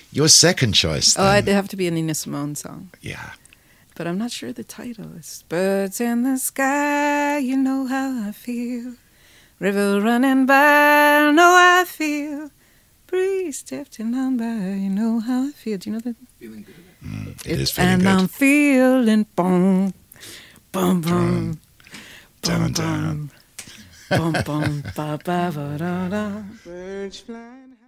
Your second choice, then. Oh, it'd have to be a Nina Simone song. Yeah. But I'm not sure the title. It's Birds in the Sky, you know how I feel. River running by, I know how I feel. Breeze drifting on by, you know how I feel. Do you know that? Feeling good. It is feeling and good. I'm feeling boom, boom, boom, Down, boom, down. boom, boom, boom, ba ba ba da da. Birds flying